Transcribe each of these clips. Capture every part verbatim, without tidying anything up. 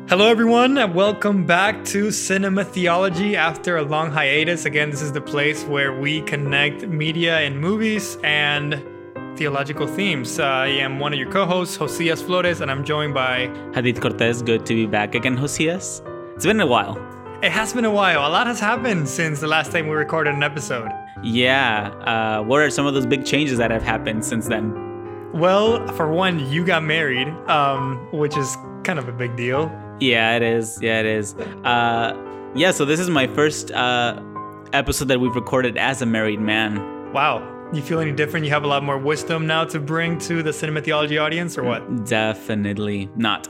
Hello, everyone, and welcome back to Cinema Theology after a long hiatus. Again, this is the place where we connect media and movies and theological themes. Uh, I am one of your co-hosts, Josias Flores, and I'm joined by Hadid Cortez. Good to be back again, Josias. It's been a while. It has been a while. A lot has happened since the last time we recorded an episode. Yeah. Uh, what are some of those big changes that have happened since then? Well, for one, you got married, um, which is kind of a big deal. Yeah, it is. Yeah, it is. Uh, yeah, so this is my first uh, episode that we've recorded as a married man. Wow. You feel any different? You have a lot more wisdom now to bring to the Cinema Theology audience, or what? Definitely not.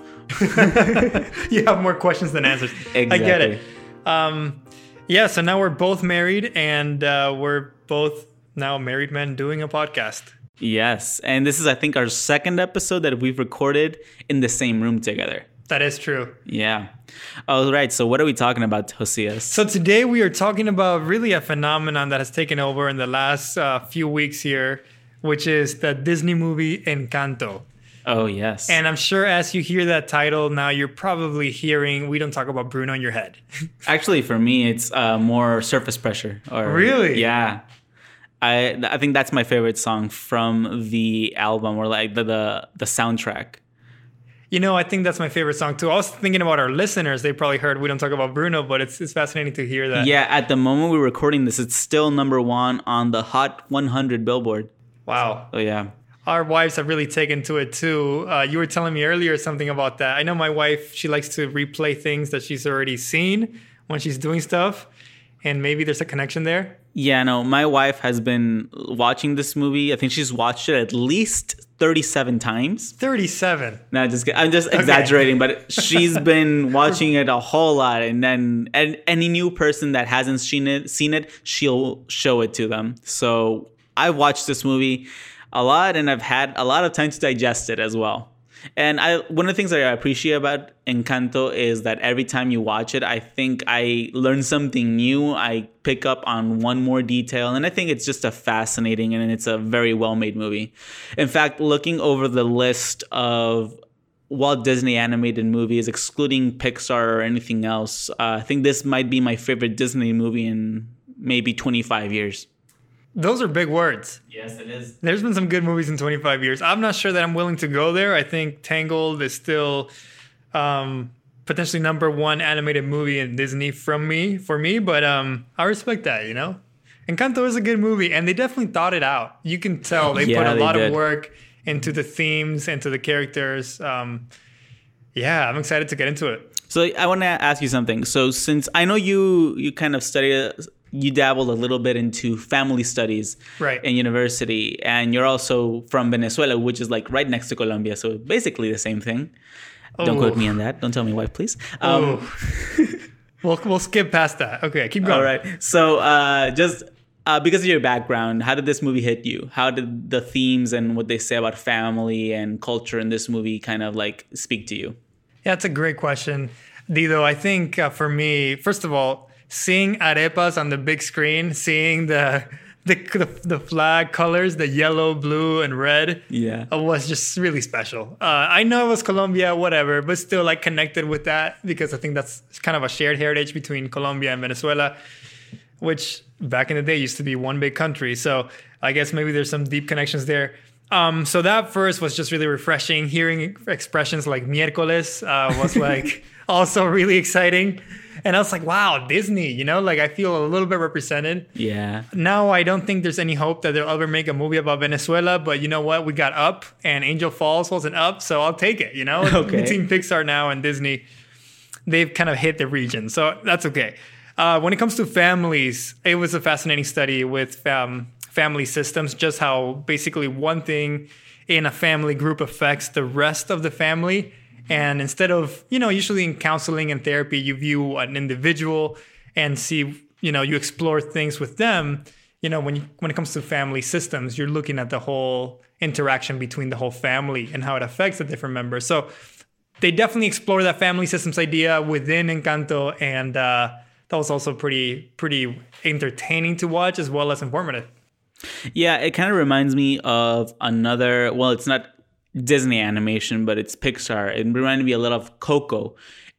You have more questions than answers. Exactly. I get it. Um, yeah, so now we're both married, and uh, we're both now married men doing a podcast. Yes, and this is, I think, our second episode that we've recorded in the same room together. That is true. Yeah. All right. So what are we talking about, Josias? So today we are talking about really a phenomenon that has taken over in the last uh, few weeks here, which is the Disney movie Encanto. Oh, yes. And I'm sure as you hear that title now, you're probably hearing We Don't Talk About Bruno in your head. Actually, for me, it's uh, more Surface Pressure. Or, really? Yeah. I I think that's my favorite song from the album, or like the the, the soundtrack. You know, I think that's my favorite song too. I was thinking about our listeners. They probably heard We Don't Talk About Bruno, but it's it's fascinating to hear that. Yeah, at the moment we're recording this, it's still number one on the Hot one hundred Billboard. Wow. Oh, yeah. Our wives have really taken to it too. Uh, you were telling me earlier something about that. I know my wife, she likes to replay things that she's already seen when she's doing stuff. And maybe there's a connection there. Yeah, no, my wife has been watching this movie. I think she's watched it at least thirty-seven times. thirty-seven. No, just I'm just exaggerating, okay. But she's been watching it a whole lot, and then and any new person that hasn't seen it, seen it, she'll show it to them. So I've watched this movie a lot, and I've had a lot of time to digest it as well. And I one of the things that I appreciate about Encanto is that every time you watch it, I think I learn something new. I pick up on one more detail. And I think it's just a fascinating and it's a very well-made movie. In fact, looking over the list of Walt Disney animated movies, excluding Pixar or anything else, uh, I think this might be my favorite Disney movie in maybe twenty-five years. Those are big words. Yes, it is. There's been some good movies in twenty-five years. I'm not sure that I'm willing to go there. I think Tangled is still um, potentially number one animated movie in Disney from me, for me. But um, I respect that, you know? Encanto is a good movie, and they definitely thought it out. You can tell they yeah, put a they lot did. of work into the themes, into the characters. Um, yeah, I'm excited to get into it. So I want to ask you something. So since I know you you kind of studied... you dabbled a little bit into family studies right. in university, and you're also from Venezuela, which is like right next to Colombia. So basically the same thing. Oh. Don't quote me on that. Don't tell me why, please. Um, we'll, we'll skip past that. Okay, keep going. All right. So uh, just uh, because of your background, how did this movie hit you? How did the themes and what they say about family and culture in this movie kind of like speak to you? Yeah, that's a great question. Dido, I think uh, for me, first of all, seeing arepas on the big screen, seeing the the the, the flag colors, the yellow, blue, and red, yeah, uh, was just really special. Uh, I know it was Colombia, whatever, but still like connected with that because I think that's kind of a shared heritage between Colombia and Venezuela, which back in the day used to be one big country. So I guess maybe there's some deep connections there. Um, so that first was just really refreshing. Hearing expressions like miércoles uh, was like also really exciting. And I was like, wow, Disney, you know, like I feel a little bit represented. Yeah. Now I don't think there's any hope that they'll ever make a movie about Venezuela. But you know what? We got Up and Angel Falls wasn't Up. So I'll take it, you know, okay. Between Pixar now and Disney, they've kind of hit the region. So that's okay. Uh, when it comes to families, it was a fascinating study with um, family systems, just how basically one thing in a family group affects the rest of the family. And instead of, you know, usually in counseling and therapy, you view an individual and see, you know, you explore things with them. You know, when you, when it comes to family systems, you're looking at the whole interaction between the whole family and how it affects the different members. So they definitely explore that family systems idea within Encanto. And uh, that was also pretty, pretty entertaining to watch as well as informative. Yeah, it kind of reminds me of another, well, it's not Disney animation, but it's Pixar. It reminded me a lot of Coco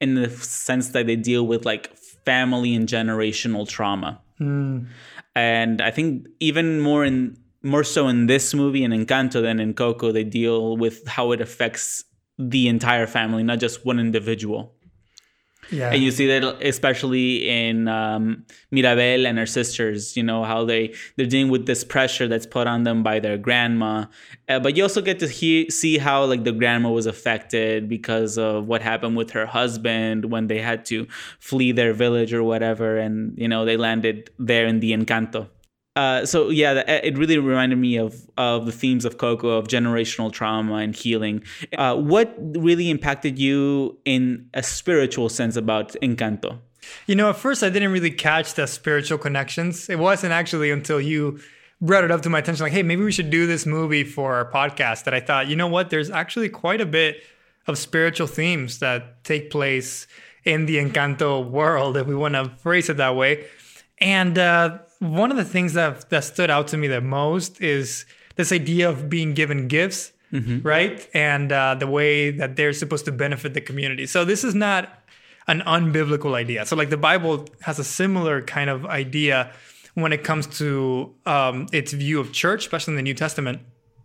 in the sense that they deal with like family and generational trauma. Mm. And I think even more in more so in this movie in Encanto than in Coco, they deal with how it affects the entire family, not just one individual. Yeah. And you see that especially in um, Mirabel and her sisters, you know, how they, they're dealing with this pressure that's put on them by their grandma. Uh, but you also get to hear, see how like the grandma was affected because of what happened with her husband when they had to flee their village or whatever. And, you know, they landed there in the Encanto. Uh, so, yeah, it really reminded me of, of the themes of Coco, of generational trauma and healing. Uh, what really impacted you in a spiritual sense about Encanto? You know, at first I didn't really catch the spiritual connections. It wasn't actually until you brought it up to my attention, like, hey, maybe we should do this movie for our podcast, that I thought, you know what, there's actually quite a bit of spiritual themes that take place in the Encanto world, if we want to phrase it that way. And uh, one of the things that that stood out to me the most is this idea of being given gifts, mm-hmm. right? And uh, the way that they're supposed to benefit the community. So this is not an unbiblical idea. So like the Bible has a similar kind of idea when it comes to um, its view of church, especially in the New Testament,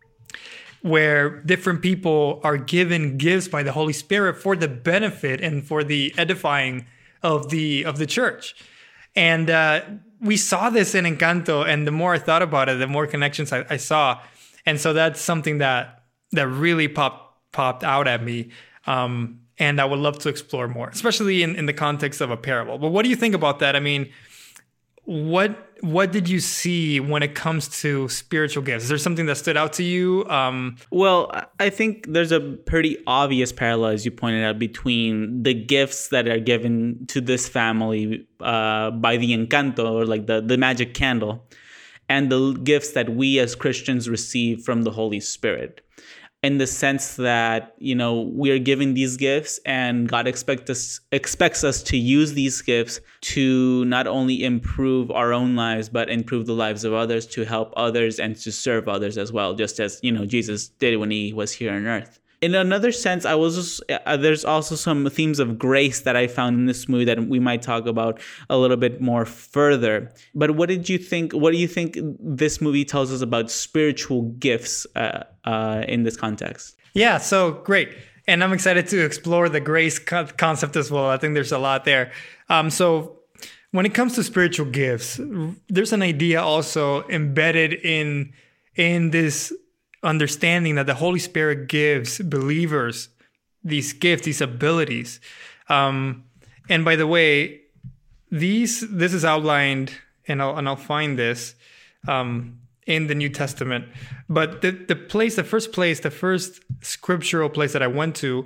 where different people are given gifts by the Holy Spirit for the benefit and for the edifying of the of the church. And uh, we saw this in Encanto, and the more I thought about it, the more connections I, I saw. And so that's something that that really popped popped out at me. Um, and I would love to explore more, especially in, in the context of a parable. But what do you think about that? I mean, what what did you see when it comes to spiritual gifts? Is there something that stood out to you? Um, well, I think there's a pretty obvious parallel, as you pointed out, between the gifts that are given to this family uh, by the Encanto, or like the, the magic candle, and the gifts that we as Christians receive from the Holy Spirit. In the sense that, you know, we are given these gifts and God expect us, expects us to use these gifts to not only improve our own lives, but improve the lives of others, to help others and to serve others as well, just as, you know, Jesus did when he was here on earth. In another sense, I was just, uh, there's also some themes of grace that I found in this movie that we might talk about a little bit more further. But what did you think? What do you think this movie tells us about spiritual gifts uh, uh, in this context? Yeah, so great. And I'm excited to explore the grace co- concept as well. I think there's a lot there. Um, so when it comes to spiritual gifts, there's an idea also embedded in in this understanding that the Holy Spirit gives believers these gifts, these abilities. Um, and by the way, these this is outlined, and I'll, and I'll find this um, in the New Testament. But the, the place, the first place, the first scriptural place that I went to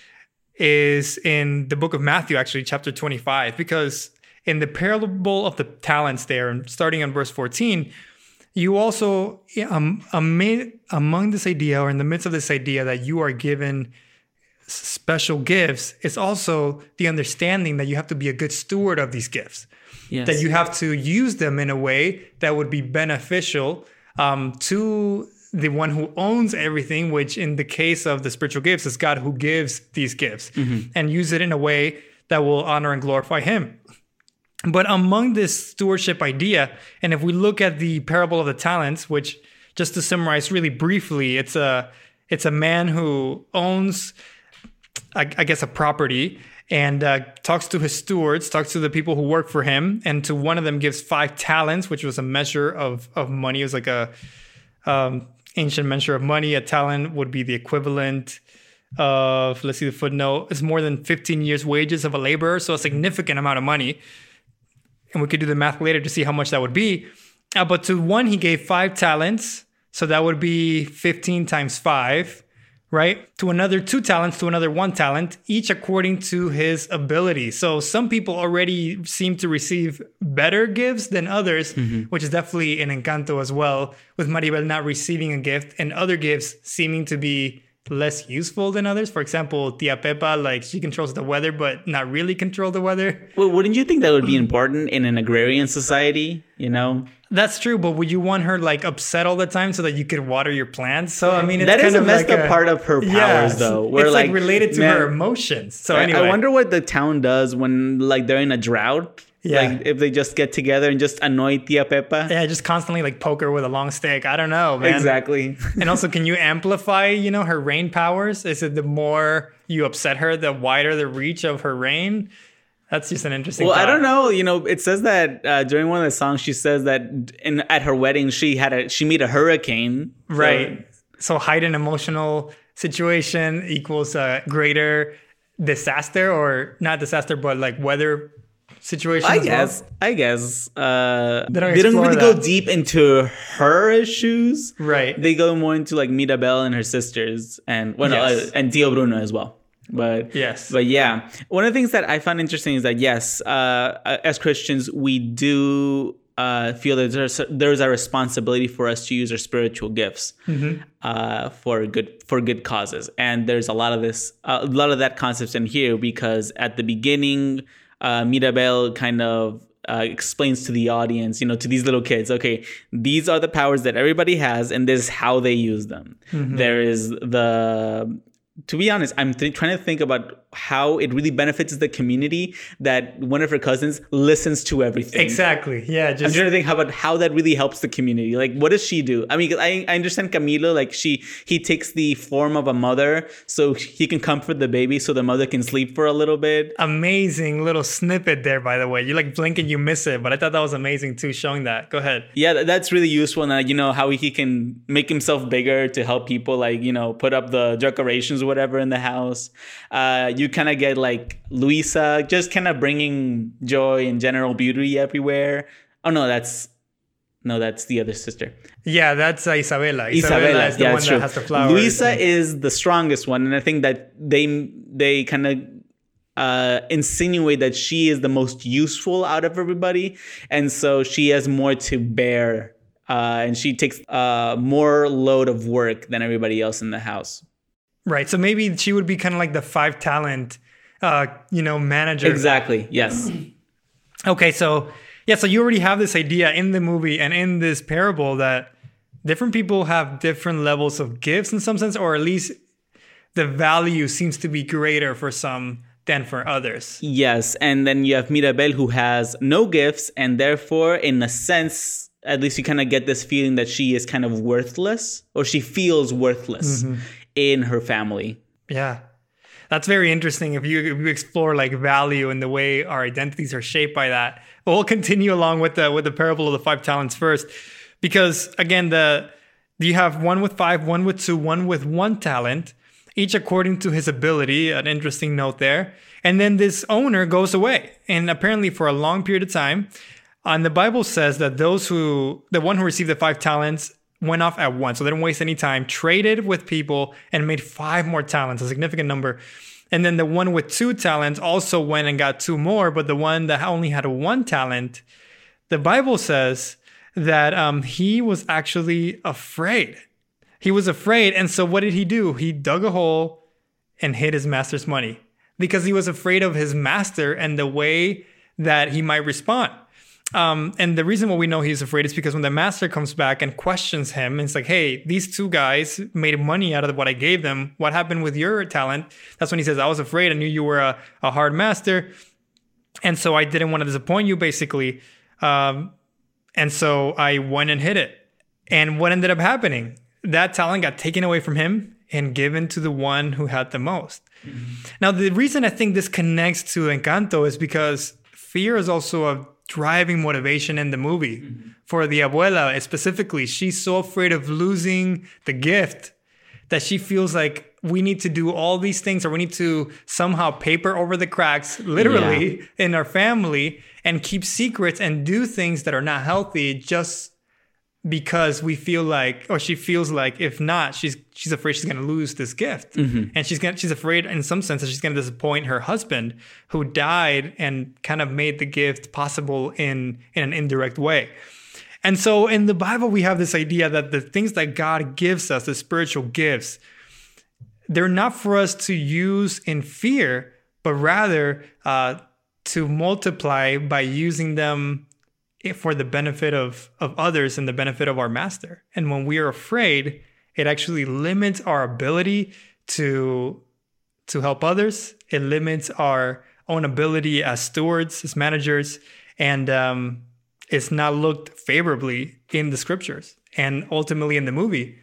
is in the book of Matthew, actually, chapter twenty-five, because in the parable of the talents there, and starting on verse fourteen, you also, um, amid, among this idea, or in the midst of this idea that you are given special gifts, it's also the understanding that you have to be a good steward of these gifts. Yes. That you have to use them in a way that would be beneficial um, to the one who owns everything, which in the case of the spiritual gifts is God who gives these gifts, mm-hmm. and use it in a way that will honor and glorify him. But among this stewardship idea, and if we look at the parable of the talents, which, just to summarize really briefly, it's a it's a man who owns, I, I guess, a property, and uh, talks to his stewards, talks to the people who work for him, and to one of them gives five talents, which was a measure of of money. It was like a um, ancient measure of money. A talent would be the equivalent of, let's see the footnote, it's more than fifteen years' wages of a laborer, so a significant amount of money. And we could do the math later to see how much that would be. Uh, but to one, he gave five talents. So that would be fifteen times five, right? To another, two talents, to another, one talent, each according to his ability. So some people already seem to receive better gifts than others, mm-hmm. which is definitely an Encanto as well, with Maribel not receiving a gift and other gifts seeming to be less useful than others. For example, Tia Pepa, like she controls the weather, but not really control the weather. Well, wouldn't you think that would be important in an agrarian society? You know, that's true. But would you want her like upset all the time so that you could water your plants? So I mean, it's that kind is a of messed like up a, part of her powers, yeah, though. Where it's like, like related to man, her emotions. So I, anyway, I wonder what the town does when like they're in a drought. Yeah. Like if they just get together and just annoy Tia Pepa. Yeah, just constantly like poke her with a long stick. I don't know, man. Exactly. And also, can you amplify, you know, her rain powers? Is it the more you upset her, the wider the reach of her rain? That's just an interesting. Well, thought. I don't know. You know, it says that uh, during one of the songs, she says that in at her wedding, she had a she met a hurricane. So, right. So heightened emotional situation equals a greater disaster, or not disaster, but like weather situation. I as guess. well? I guess. Uh, They don't they don't explore really go that. deep into her issues. Right. They go more into like Mirabel and her sisters, and well, no, Yes. uh, and Tio Bruno as well. But Yes. but yeah, one of the things that I find interesting is that yes, uh, as Christians, we do uh, feel that there's a, there's a responsibility for us to use our spiritual gifts Mm-hmm. uh, for good for good causes, and there's a lot of this, uh, a lot of that concept in here because at the beginning, uh, Mirabel kind of. Uh, explains to the audience, you know, to these little kids, okay, these are the powers that everybody has, and this is how they use them. Mm-hmm. There is the, to be honest, I'm th- trying to think about how it really benefits the community that one of her cousins listens to everything. Exactly. Yeah. I'm Just trying to think how about how that really helps the community. Like, what does she do? I mean, I, I understand Camilo, like she he takes the form of a mother so he can comfort the baby so the mother can sleep for a little bit. amazing little snippet there, by the way. You like blink and you miss it, but I thought that was amazing too, showing that. Go ahead. Yeah, th- that's really useful. And, uh, you know, how he can make himself bigger to help people, like, you know, put up the decorations or whatever in the house. Uh, you kind of get, like, Luisa just kind of bringing joy and general beauty everywhere. Oh, no, that's... No, that's the other sister. Yeah, that's uh, Isabela. Isabela, Isabella, is the yeah, one it's that true. has the flowers. Luisa and- is the strongest one. And I think that they, they kind of... Uh, insinuate that she is the most useful out of everybody, and so she has more to bear, uh, and she takes uh, more load of work than everybody else in the house. Right. So maybe she would be kind of like the five talent, uh, you know, manager. Exactly. Yes. Okay. So, yeah. So you already have this idea in the movie and in this parable that different people have different levels of gifts in some sense, or at least the value seems to be greater for some than for others. Yes, and then you have Mirabel who has no gifts, and therefore, in a sense, at least you kind of get this feeling that she is kind of worthless, or she feels worthless mm-hmm. in her family. Yeah. That's very interesting if you, if you explore like value and the way our identities are shaped by that. But we'll continue along with the with the parable of the five talents first. Because again, the you have one with five, one with two, one with one talent, each according to his ability, an interesting note there. And then this owner goes away, and apparently for a long period of time. And the Bible says that those who, the one who received the five talents went off at once, so they didn't waste any time, traded with people and made five more talents, a significant number. And then the one with two talents also went and got two more, but the one that only had one talent, the Bible says that um, he was actually afraid. He was afraid. And so what did he do? He dug a hole and hid his master's money because he was afraid of his master and the way that he might respond. Um, and the reason why we know he's afraid is because when the master comes back and questions him, it's like, hey, these two guys made money out of what I gave them. What happened with your talent? That's when he says, I was afraid. I knew you were a, a hard master. And so I didn't want to disappoint you, basically. Um, and so I went and hid it. And what ended up happening? That talent got taken away from him and given to the one who had the most. Mm-hmm. Now, the reason I think this connects to Encanto is because fear is also a driving motivation in the movie. Mm-hmm. For the abuela specifically, she's so afraid of losing the gift that she feels like we need to do all these things, or we need to somehow paper over the cracks, literally, yeah. in our family, and keep secrets and do things that are not healthy just because we feel like, or she feels like, if not, she's she's afraid she's going to lose this gift. Mm-hmm. And she's gonna, she's afraid in some sense that she's going to disappoint her husband, who died and kind of made the gift possible in, in an indirect way. And so in the Bible, we have this idea that the things that God gives us, the spiritual gifts, they're not for us to use in fear, but rather uh, to multiply by using them for the benefit of, of others and the benefit of our master. And when we are afraid, it actually limits our ability to, to help others. It limits our own ability as stewards, as managers, and um, it's not looked favorably in the scriptures. And ultimately in the movie,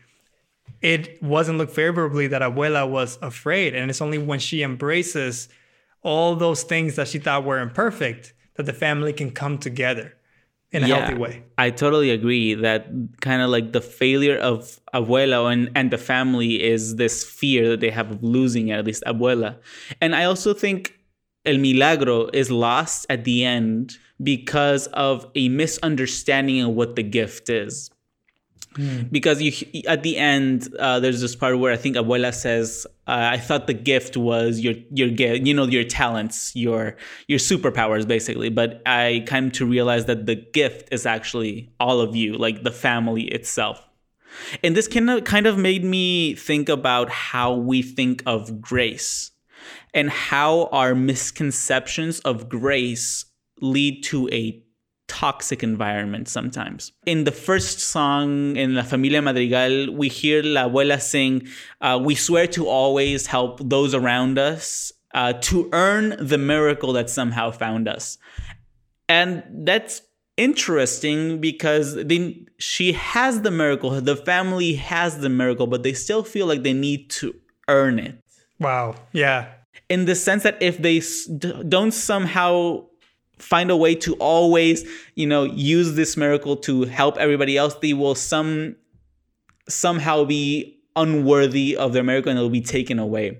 it wasn't looked favorably that Abuela was afraid. And it's only when she embraces all those things that she thought were imperfect that the family can come together in a yeah, healthy way. I totally agree that kind of like the failure of Abuela and, and the family is this fear that they have of losing at least Abuela. And I also think El Milagro is lost at the end because of a misunderstanding of what the gift is. Mm. Because you, at the end, uh, there's this part where I think Abuela says, uh, "I thought the gift was your your you know your talents, your your superpowers, basically. But I came to realize that the gift is actually all of you, like the family itself." And this kind of kind of made me think about how we think of grace, and how our misconceptions of grace lead to a toxic environment sometimes. In the first song in La Familia Madrigal, we hear La Abuela sing, uh, "We swear to always help those around us, uh, to earn the miracle that somehow found us." And that's interesting because they, she has the miracle, the family has the miracle, but they still feel like they need to earn it. Wow. Yeah. In the sense that if they don't somehow find a way to always, you know, use this miracle to help everybody else, they will some somehow be unworthy of their miracle and it'll be taken away.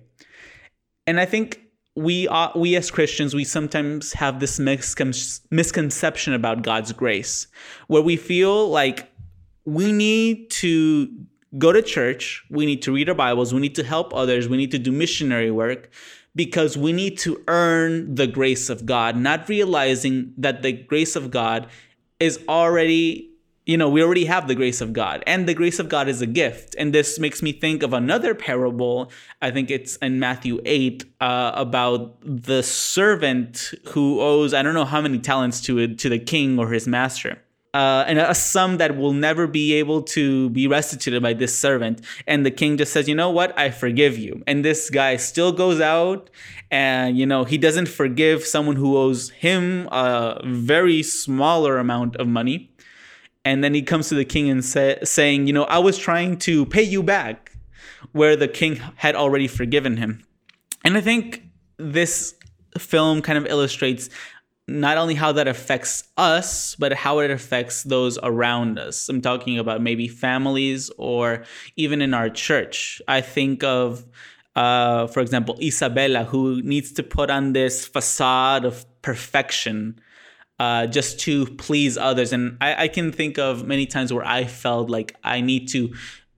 And I think we are, we as Christians, we sometimes have this miscon- misconception about God's grace, where we feel like we need to go to church, we need to read our Bibles, we need to help others, we need to do missionary work, because we need to earn the grace of God, not realizing that the grace of God is already, you know, we already have the grace of God, and the grace of God is a gift. And this makes me think of another parable. I think it's in Matthew eight, uh, about the servant who owes, I don't know how many talents to it, to the king or his master. Uh, and a sum that will never be able to be restituted by this servant. And the king just says, "You know what? I forgive you." And this guy still goes out and, you know, he doesn't forgive someone who owes him a very smaller amount of money. And then he comes to the king and say, saying, "You know, I was trying to pay you back," where the king had already forgiven him. And I think this film kind of illustrates not only how that affects us, but how it affects those around us. I'm talking about maybe families or even in our church. I think of, uh, for example, Isabella, who needs to put on this facade of perfection uh, just to please others. And I, I can think of many times where I felt like I need to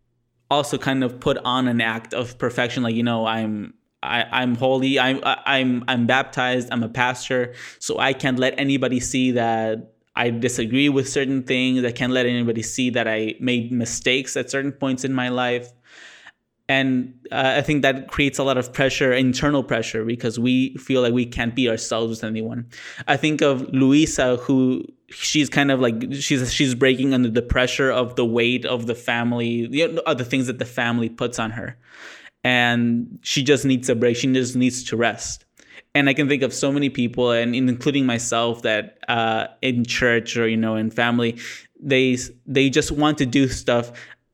also kind of put on an act of perfection. Like, you know, I'm I, I'm holy. I'm I'm I'm baptized. I'm a pastor, so I can't let anybody see that I disagree with certain things. I can't let anybody see that I made mistakes at certain points in my life. And uh, I think that creates a lot of pressure, internal pressure, because we feel like we can't be ourselves with anyone. I think of Luisa, who she's kind of like she's she's breaking under the pressure of the weight of the family, you know, of the things that the family puts on her. And she just needs a break. She just needs to rest. And I can think of so many people, and including myself, that uh, in church or, you know, in family, they they just want to do stuff.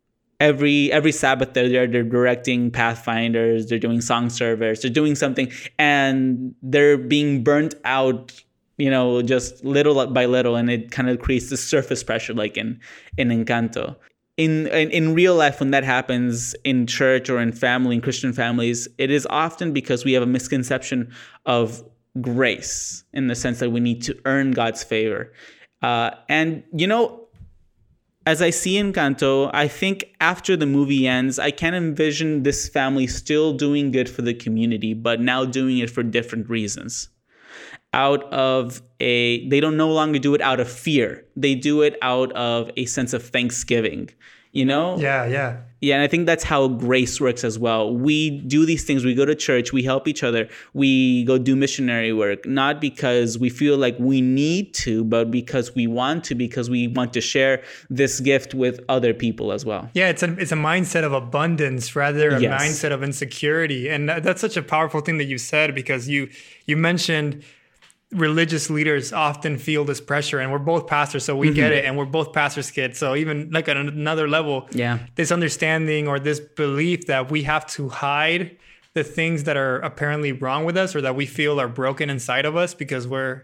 Every every Sabbath, they're there, they're directing Pathfinders, they're doing song servers, they're doing something, and they're being burnt out, you know, just little by little, and it kind of creates this surface pressure, like in in Encanto. In, in in real life, when that happens in church or in family, in Christian families, it is often because we have a misconception of grace, in the sense that we need to earn God's favor. Uh, and, you know, as I see Encanto, I think after the movie ends, I can envision this family still doing good for the community, but now doing it for different reasons. out of a, they don't no longer do it out of fear. They do it out of a sense of thanksgiving, you know? Yeah, yeah. Yeah, and I think that's how grace works as well. We do these things. We go to church. We help each other. We go do missionary work, not because we feel like we need to, but because we want to, because we want to share this gift with other people as well. Yeah, it's a, it's a mindset of abundance rather a Yes. mindset of insecurity. And that- that's such a powerful thing that you said, because you you mentioned religious leaders often feel this pressure, and we're both pastors, so we mm-hmm. get it, and we're both pastors' kids. So even like at another level, yeah, this understanding or this belief that we have to hide the things that are apparently wrong with us or that we feel are broken inside of us because we're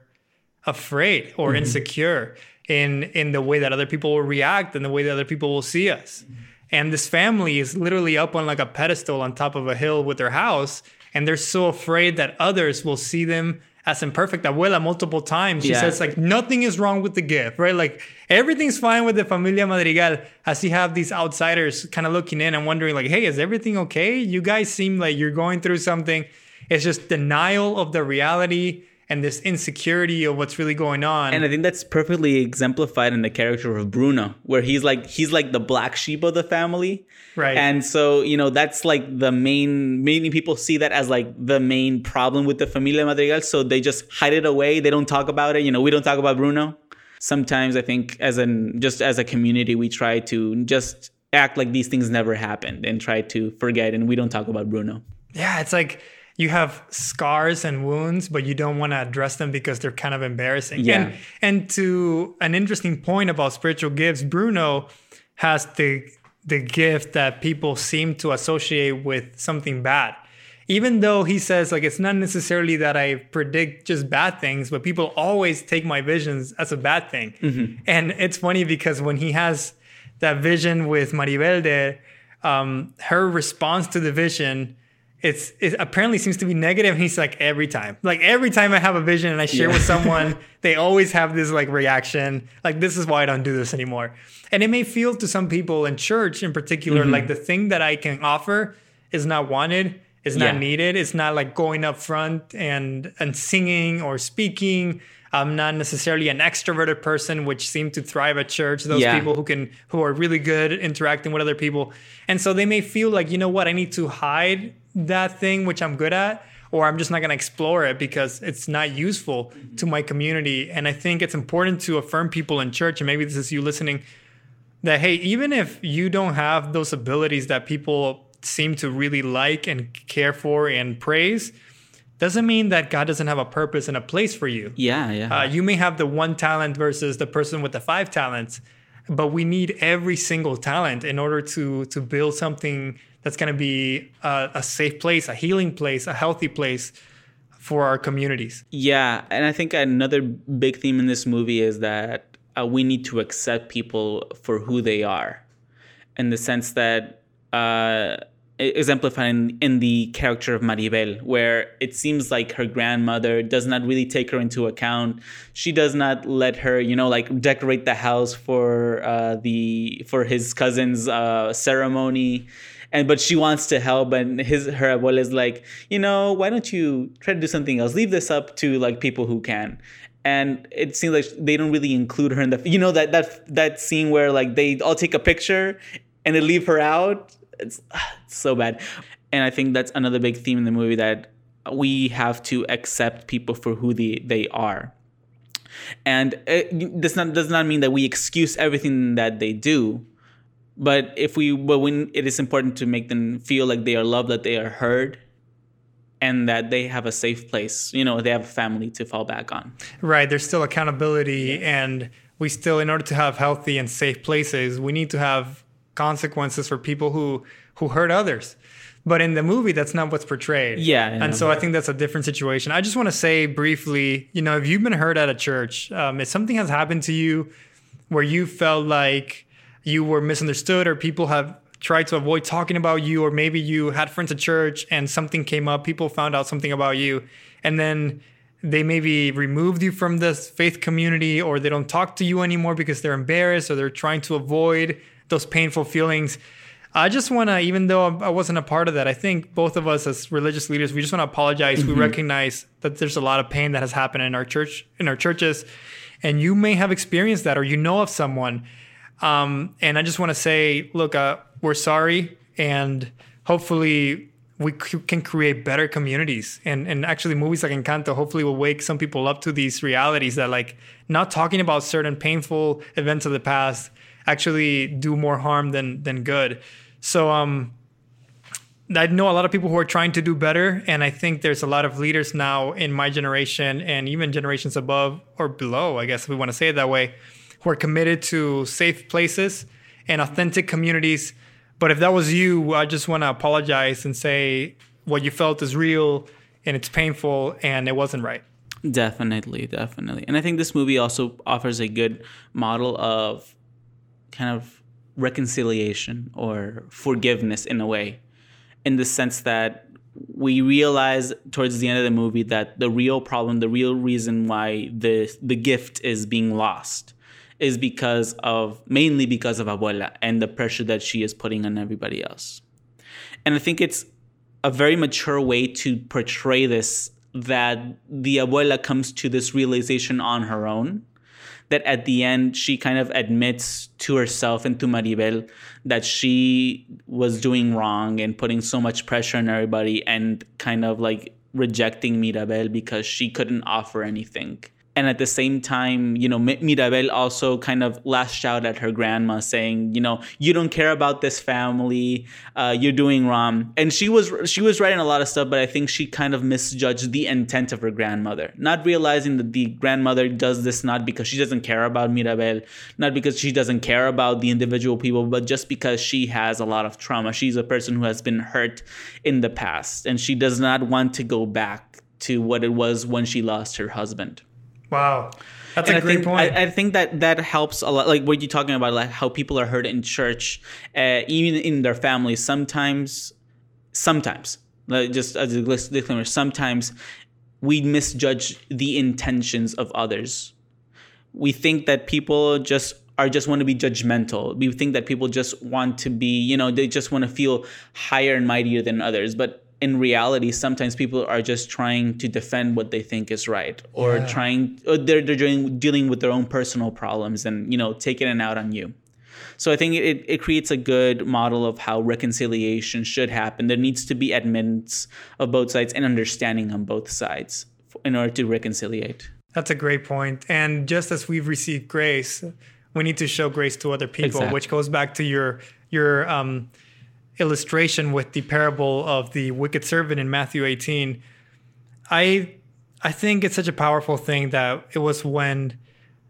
afraid or mm-hmm. insecure in in the way that other people will react and the way that other people will see us. Mm-hmm. And this family is literally up on like a pedestal on top of a hill with their house, and they're so afraid that others will see them as imperfect. Abuela, multiple times, she yeah. says like nothing is wrong with the gift, right? Like everything's fine with the Familia Madrigal, as you have these outsiders kind of looking in and wondering like, hey, is everything okay? You guys seem like you're going through something. It's just denial of the reality and this insecurity of what's really going on. And I think that's perfectly exemplified in the character of Bruno, where he's like he's like the black sheep of the family. Right. And so, you know, that's like the main, many people see that as like the main problem with the Familia Madrigal. So they just hide it away. They don't talk about it. You know, we don't talk about Bruno. Sometimes I think as an, just as a community, we try to just act like these things never happened and try to forget. And we don't talk about Bruno. Yeah, it's like you have scars and wounds, but you don't want to address them because they're kind of embarrassing. Yeah. And, and to an interesting point about spiritual gifts, Bruno has the the gift that people seem to associate with something bad. Even though he says, like, it's not necessarily that I predict just bad things, but people always take my visions as a bad thing. Mm-hmm. And it's funny because when he has that vision with Maribel there, um, her response to the vision, it's it apparently seems to be negative. And he's like, every time, like every time I have a vision and I share yeah. with someone, they always have this like reaction. Like, this is why I don't do this anymore. And it may feel to some people in church in particular, mm-hmm. like the thing that I can offer is not wanted, is not yeah. needed. It's not like going up front and, and singing or speaking. I'm not necessarily an extroverted person, which seem to thrive at church. Those yeah. people who can, who are really good at interacting with other people. And so they may feel like, you know what, I need to hide that thing which I'm good at, or I'm just not going to explore it because it's not useful mm-hmm. to my community. And I think it's important to affirm people in church, and maybe this is you listening, that, hey, even if you don't have those abilities that people seem to really like and care for and praise, doesn't mean that God doesn't have a purpose and a place for you. Yeah, yeah. Uh, you may have the one talent versus the person with the five talents, but we need every single talent in order to to build something that's going to be a, a safe place, a healing place, a healthy place for our communities. Yeah, and I think another big theme in this movie is that uh, we need to accept people for who they are, in the sense that uh, exemplified in, in the character of Maribel, where it seems like her grandmother does not really take her into account. She does not let her, you know, like decorate the house for uh, the for his cousin's uh, ceremony. And but she wants to help, and his her abuela is like, you know, why don't you try to do something else? Leave this up to like people who can. And it seems like they don't really include her in the, you know, that that that scene where like they all take a picture and they leave her out. It's, it's so bad. And I think that's another big theme in the movie, that we have to accept people for who they, they are. And it does not does not mean that we excuse everything that they do. But if we, but when it is important to make them feel like they are loved, that they are heard, and that they have a safe place, you know, they have a family to fall back on. Right. There's still accountability, and we still, in order to have healthy and safe places, we need to have consequences for people who, who hurt others. But in the movie, that's not what's portrayed. Yeah. And so I think that's a different situation. I just want to say briefly, you know, if you've been hurt at a church, um, if something has happened to you where you felt like you were misunderstood, or people have tried to avoid talking about you, or maybe you had friends at church and something came up, people found out something about you, and then they maybe removed you from this faith community, or they don't talk to you anymore because they're embarrassed, or they're trying to avoid those painful feelings. I just want to, even though I wasn't a part of that, I think both of us as religious leaders, we just want to apologize. Mm-hmm. We recognize that there's a lot of pain that has happened in our church, in our churches, and you may have experienced that, or you know of someone. Um, and I just want to say, look, uh, we're sorry, and hopefully we c- can create better communities. And and actually, movies like Encanto hopefully will wake some people up to these realities that, like, not talking about certain painful events of the past actually do more harm than than good. So um, I know a lot of people who are trying to do better, and I think there's a lot of leaders now in my generation and even generations above or below, I guess if we want to say it that way, who are committed to safe places and authentic communities. But if that was you, I just want to apologize and say what you felt is real and it's painful and it wasn't right. Definitely, definitely. And I think this movie also offers a good model of kind of reconciliation or forgiveness in a way, in the sense that we realize towards the end of the movie that the real problem, the real reason why the the gift is being lost is because of, mainly because of Abuela and the pressure that she is putting on everybody else. And I think it's a very mature way to portray this, that the Abuela comes to this realization on her own, that at the end she kind of admits to herself and to Maribel that she was doing wrong and putting so much pressure on everybody and kind of like rejecting Mirabel because she couldn't offer anything. And at the same time, you know, Mirabel also kind of lashed out at her grandma saying, you know, you don't care about this family, uh, you're doing wrong. And she was she was writing a lot of stuff, but I think she kind of misjudged the intent of her grandmother, not realizing that the grandmother does this not because she doesn't care about Mirabel, not because she doesn't care about the individual people, but just because she has a lot of trauma. She's a person who has been hurt in the past, and she does not want to go back to what it was when she lost her husband. Wow. That's and a I great think, point. I, I think that that helps a lot. Like what you're talking about, like how people are hurt in church, uh, even in their families. Sometimes, sometimes, like just as a disclaimer, sometimes we misjudge the intentions of others. We think that people just are just want to be judgmental. We think that people just want to be, you know, they just want to feel higher and mightier than others. But in reality, sometimes people are just trying to defend what they think is right, or yeah. trying, or they're they're doing, dealing with their own personal problems and, you know, taking it out on you. So I think it, it creates a good model of how reconciliation should happen. There needs to be admittance of both sides and understanding on both sides in order to reconciliate. That's a great point. And just as we've received grace, we need to show grace to other people, exactly. which goes back to your your um illustration with the parable of the wicked servant in Matthew eighteen. I I think it's such a powerful thing that it was when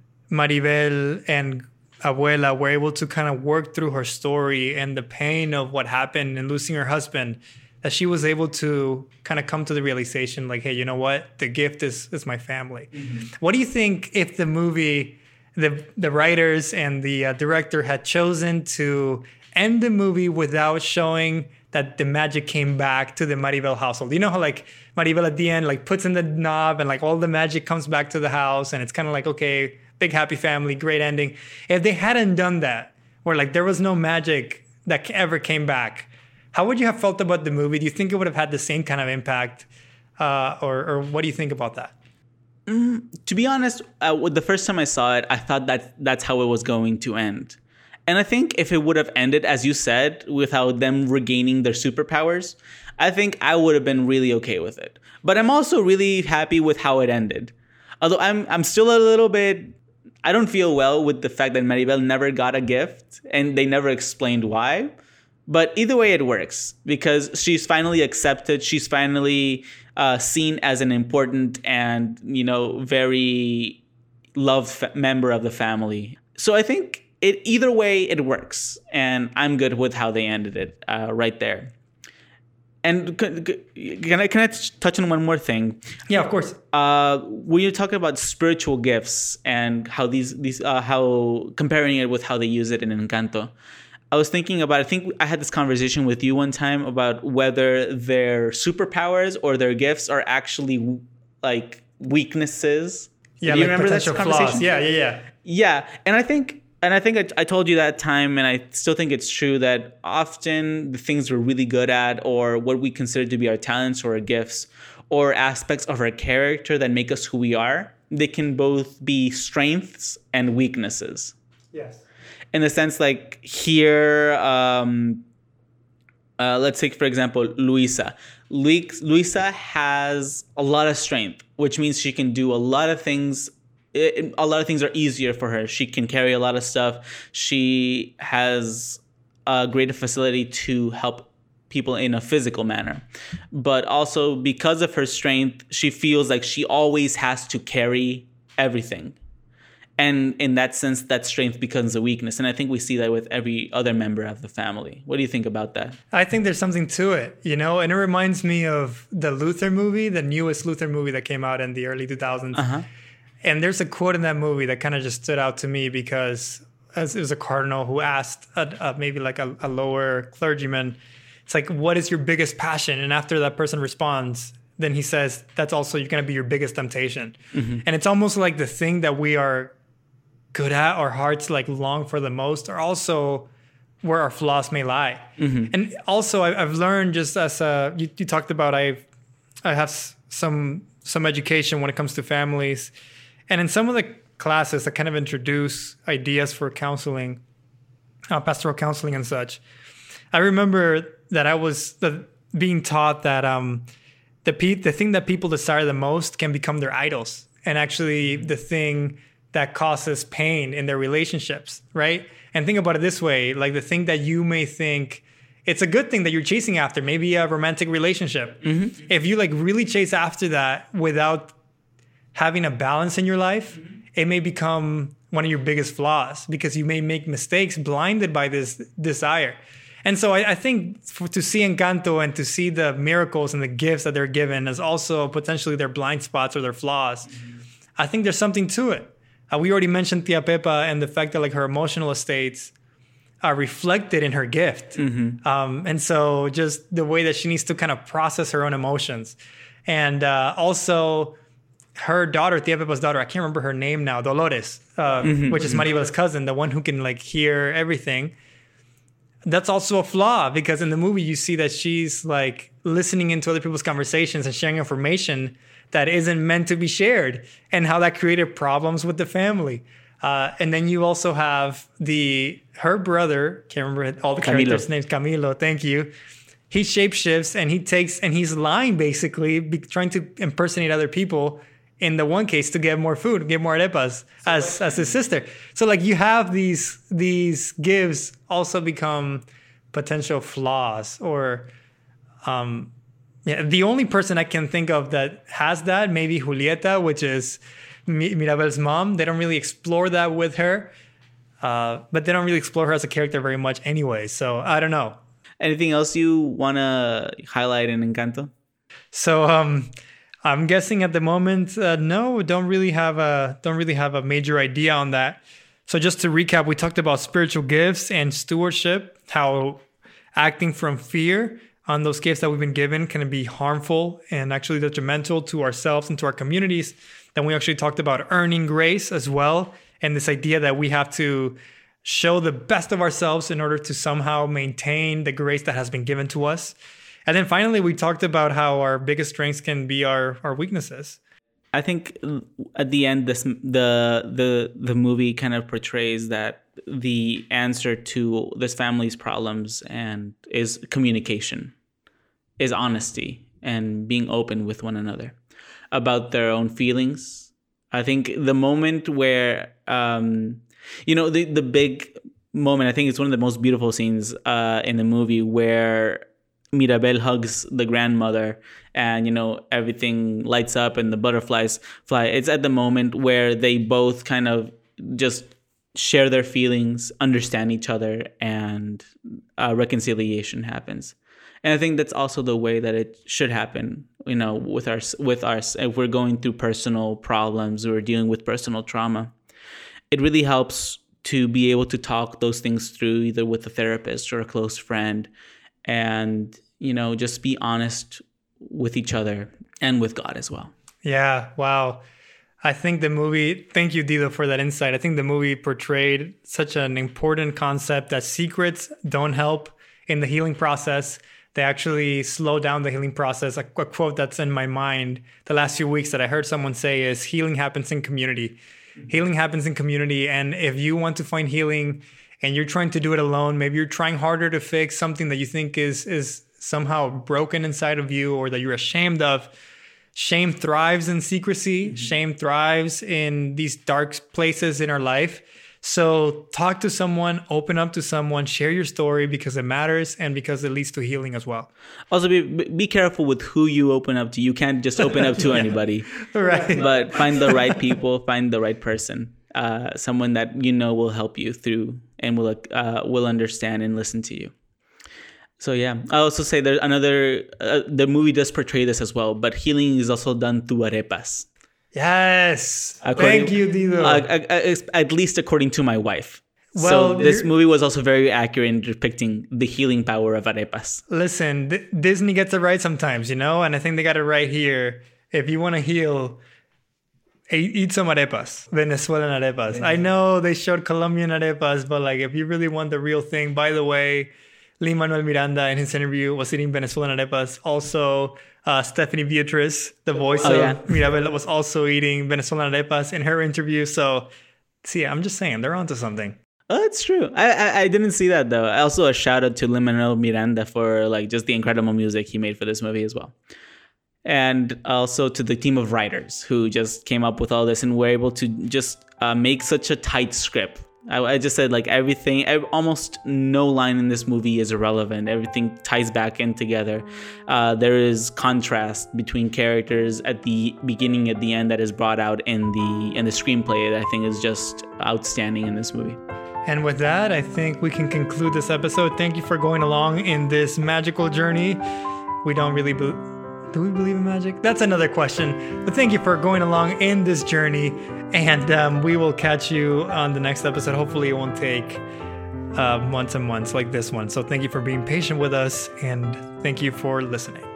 Maribel and Abuela were able to kind of work through her story and the pain of what happened and losing her husband, that she was able to kind of come to the realization like, hey, you know what? The gift is is my family. Mm-hmm. What do you think if the movie, the the writers and the uh, director had chosen to end the movie without showing that the magic came back to the Maribel household? You know how like Maribel at the end like puts in the knob and like all the magic comes back to the house and it's kind of like, okay, big happy family, great ending. If they hadn't done that, where like there was no magic that ever came back, how would you have felt about the movie? Do you think it would have had the same kind of impact? Uh, or, or what do you think about that? Mm, to be honest, uh, the first time I saw it, I thought that that's how it was going to end. And I think if it would have ended, as you said, without them regaining their superpowers, I think I would have been really okay with it. But I'm also really happy with how it ended. Although I'm I'm still a little bit, I don't feel well with the fact that Maribel never got a gift and they never explained why. But either way, it works because she's finally accepted. She's finally uh, seen as an important and, you know, very loved fa- member of the family. So I think It either way, it works, and I'm good with how they ended it uh, right there. And can I can I touch on one more thing? Yeah, of course. Uh, when you're talking about spiritual gifts and how these these uh, how comparing it with how they use it in Encanto, I was thinking about. I think I had this conversation with you one time about whether their superpowers or their gifts are actually like weaknesses. Yeah, do you like remember that conversation? Flaws. Yeah, yeah, yeah. Yeah, and I think And I think I, I told you that time, and I still think it's true that often the things we're really good at, or what we consider to be our talents or our gifts, or aspects of our character that make us who we are, they can both be strengths and weaknesses. Yes. In the sense, like here, um, uh, let's take, for example, Luisa. Lu- Luisa has a lot of strength, which means she can do a lot of things. It, a lot of things are easier for her. She can carry a lot of stuff. She has a greater facility to help people in a physical manner. But also because of her strength, she feels like she always has to carry everything. And in that sense, that strength becomes a weakness. And I think we see that with every other member of the family. What do you think about that? I think there's something to it, you know, and it reminds me of the Luther movie, the newest Luther movie that came out in the early two thousands. Uh-huh. And there's a quote in that movie that kind of just stood out to me because as it was a cardinal who asked a, a, maybe like a, a lower clergyman, it's like, what is your biggest passion? And after that person responds, then he says, that's also going to be your biggest temptation. Mm-hmm. And it's almost like the thing that we are good at, our hearts like long for the most, are also where our flaws may lie. Mm-hmm. And also I, I've learned just as a, you, you talked about, I've, I have some, some education when it comes to families. And in some of the classes that kind of introduce ideas for counseling, uh, pastoral counseling and such, I remember that I was the, being taught that um, the pe- the thing that people desire the most can become their idols, and actually the thing that causes pain in their relationships, right? And think about it this way, like the thing that you may think it's a good thing that you're chasing after, maybe a romantic relationship. Mm-hmm. If you like really chase after that without having a balance in your life, mm-hmm. it may become one of your biggest flaws because you may make mistakes blinded by this desire. And so I, I think for, to see Encanto and to see the miracles and the gifts that they're given as also potentially their blind spots or their flaws, mm-hmm. I think there's something to it. Uh, we already mentioned Tia Pepa and the fact that like her emotional states are reflected in her gift. Mm-hmm. Um, and so just the way that she needs to kind of process her own emotions. And uh, also her daughter, Tia Pepa's daughter, I can't remember her name now, Dolores, uh, mm-hmm. which is Maribel's cousin, the one who can like hear everything. That's also a flaw because in the movie you see that she's like listening into other people's conversations and sharing information that isn't meant to be shared, and how that created problems with the family. Uh, and then you also have the her brother, can't remember all the Camilo. characters' names, Camilo, thank you. He shapeshifts and he takes, and he's lying basically, be, trying to impersonate other people in the one case to get more food, get more arepas as, as his sister. So like you have these, these gives also become potential flaws or, um, yeah, the only person I can think of that has that, maybe Julieta, which is Mirabel's mom. They don't really explore that with her, uh, but they don't really explore her as a character very much anyway. So I don't know. Anything else you want to highlight in Encanto? So um, I'm guessing at the moment, uh, no, don't really have a don't really have a major idea on that. So just to recap, we talked about spiritual gifts and stewardship, how acting from fear on those gifts that we've been given can be harmful and actually detrimental to ourselves and to our communities. Then we actually talked about earning grace as well, and this idea that we have to show the best of ourselves in order to somehow maintain the grace that has been given to us. And then finally, we talked about how our biggest strengths can be our, our weaknesses. I think at the end, this the the the movie kind of portrays that the answer to this family's problems and is communication, is honesty, and being open with one another about their own feelings. I think the moment where, um, you know, the, the big moment, I think it's one of the most beautiful scenes uh, in the movie where Mirabel hugs the grandmother and, you know, everything lights up and the butterflies fly. It's at the moment where they both kind of just share their feelings, understand each other, and uh, reconciliation happens. And I think that's also the way that it should happen, you know, with our, with us. If we're going through personal problems or dealing with personal trauma, it really helps to be able to talk those things through either with a therapist or a close friend and, you know, just be honest with each other and with God as well. Yeah. Wow. I think the movie, thank you, Dido, for that insight. I think the movie portrayed such an important concept that secrets don't help in the healing process. They actually slow down the healing process. A, a quote that's in my mind the last few weeks that I heard someone say is, healing happens in community. Mm-hmm. Healing happens in community. And if you want to find healing and you're trying to do it alone, maybe you're trying harder to fix something that you think is is somehow broken inside of you or that you're ashamed of. Shame thrives in secrecy. Mm-hmm. Shame thrives in these dark places in our life. So talk to someone, open up to someone, share your story because it matters and because it leads to healing as well. Also, be be careful with who you open up to. You can't just open up to yeah. anybody. Right. But find the right people, find the right person, uh, someone that you know will help you through and will uh, will understand and listen to you. So yeah, I also say there's another, uh, the movie does portray this as well, but healing is also done through arepas. Yes. According, Thank you, Dido. Uh, at least according to my wife. Well, so this movie was also very accurate in depicting the healing power of arepas. Listen, D- Disney gets it right sometimes, you know, and I think they got it right here. If you want to heal, eat some arepas, Venezuelan arepas. Yeah. I know they showed Colombian arepas, but like if you really want the real thing, by the way, Lin-Manuel Miranda in his interview was eating Venezuelan arepas. Also, uh, Stephanie Beatriz, the voice oh, of yeah. Mirabella, was also eating Venezuelan arepas in her interview. So, see, I'm just saying, they're onto something. Oh, it's true. I, I I didn't see that, though. Also, a shout out to Lin-Manuel Miranda for like just the incredible music he made for this movie as well. And also to the team of writers who just came up with all this and were able to just uh, make such a tight script. I, I just said like everything, almost no line in this movie is irrelevant. Everything ties back in together. Uh, there is contrast between characters at the beginning, at the end that is brought out in the in the screenplay that I think is just outstanding in this movie. And with that, I think we can conclude this episode. Thank you for going along in this magical journey. We don't really be- do we believe in magic? That's another question. But thank you for going along in this journey. And um, we will catch you on the next episode. Hopefully it won't take uh, months and months like this one. So thank you for being patient with us. And thank you for listening.